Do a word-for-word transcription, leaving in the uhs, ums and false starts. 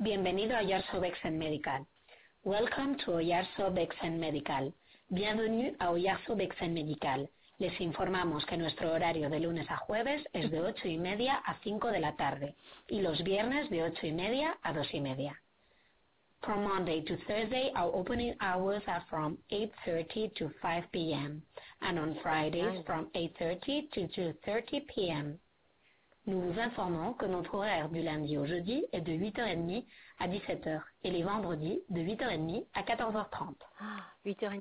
Bienvenido a Oyarzo Vexen Medical. Welcome to Oyarzo Vexen Medical. Bienvenue a Oyarzo Vexen Medical. Les informamos que nuestro horario de lunes a jueves es de ocho y media a cinco de la tarde y los viernes de ocho y media a dos y media. From Monday to Thursday, our opening hours are from eight thirty to five p m and on Fridays from eight thirty to two thirty p m Nous vous informons que notre horaire du lundi au jeudi est de huit heures trente à dix-sept heures et les vendredis de huit heures trente à quatorze heures trente. Ah, huit heures trente.